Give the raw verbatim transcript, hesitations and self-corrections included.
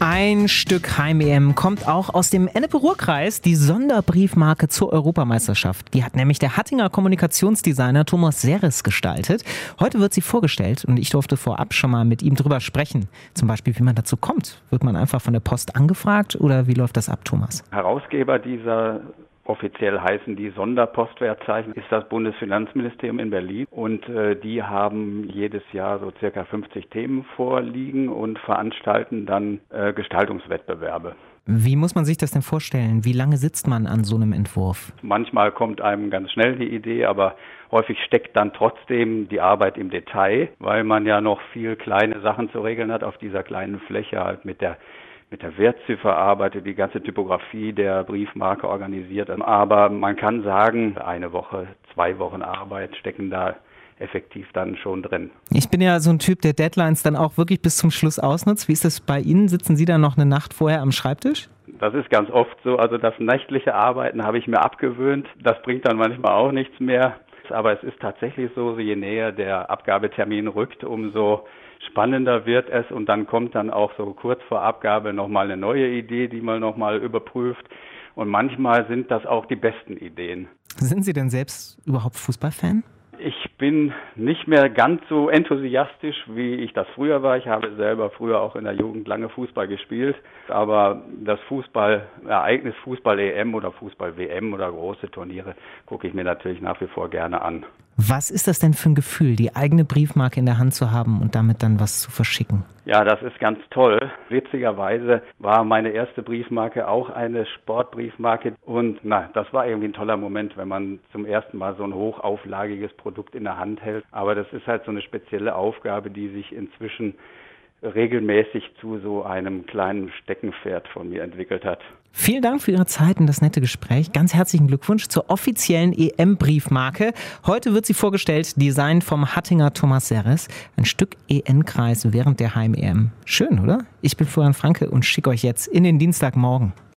Ein Stück Heim-E M kommt auch aus dem Ennepe-Ruhr-Kreis, die Sonderbriefmarke zur Europameisterschaft. Die hat nämlich der Hattinger Kommunikationsdesigner Thomas Serres gestaltet. Heute wird sie vorgestellt und ich durfte vorab schon mal mit ihm drüber sprechen. Zum Beispiel, wie man dazu kommt. Wird man einfach von der Post angefragt oder wie läuft das ab, Thomas? Herausgeber dieser offiziell heißen die Sonderpostwertzeichen, ist das Bundesfinanzministerium in Berlin und äh, die haben jedes Jahr so circa fünfzig Themen vorliegen und veranstalten dann äh, Gestaltungswettbewerbe. Wie muss man sich das denn vorstellen? Wie lange sitzt man an so einem Entwurf? Manchmal kommt einem ganz schnell die Idee, aber häufig steckt dann trotzdem die Arbeit im Detail, weil man ja noch viel kleine Sachen zu regeln hat auf dieser kleinen Fläche, halt mit der mit der Wertziffer arbeitet, die ganze Typografie der Briefmarke organisiert. Aber man kann sagen, eine Woche, zwei Wochen Arbeit stecken da effektiv dann schon drin. Ich bin ja so ein Typ, der Deadlines dann auch wirklich bis zum Schluss ausnutzt. Wie ist das bei Ihnen? Sitzen Sie dann noch eine Nacht vorher am Schreibtisch? Das ist ganz oft so. Also das nächtliche Arbeiten habe ich mir abgewöhnt. Das bringt dann manchmal auch nichts mehr. Aber es ist tatsächlich so, je näher der Abgabetermin rückt, umso spannender wird es und dann kommt dann auch so kurz vor Abgabe nochmal eine neue Idee, die man nochmal überprüft und manchmal sind das auch die besten Ideen. Sind Sie denn selbst überhaupt Fußballfan? Ich bin nicht mehr ganz so enthusiastisch, wie ich das früher war. Ich habe selber früher auch in der Jugend lange Fußball gespielt. Aber das Fußballereignis, Fußball-E M oder Fußball-W M oder große Turniere gucke ich mir natürlich nach wie vor gerne an. Was ist das denn für ein Gefühl, die eigene Briefmarke in der Hand zu haben und damit dann was zu verschicken? Ja, das ist ganz toll. Witzigerweise war meine erste Briefmarke auch eine Sportbriefmarke und na, das war irgendwie ein toller Moment, wenn man zum ersten Mal so ein hochauflagiges Produkt in der Hand hält. Aber das ist halt so eine spezielle Aufgabe, die sich inzwischen regelmäßig zu so einem kleinen Steckenpferd von mir entwickelt hat. Vielen Dank für Ihre Zeit und das nette Gespräch. Ganz herzlichen Glückwunsch zur offiziellen E M-Briefmarke. Heute wird sie vorgestellt, designt vom Hattinger Thomas Serres. Ein Stück E N-Kreis während der Heim-E M. Schön, oder? Ich bin Florian Franke und schicke euch jetzt in den Dienstagmorgen.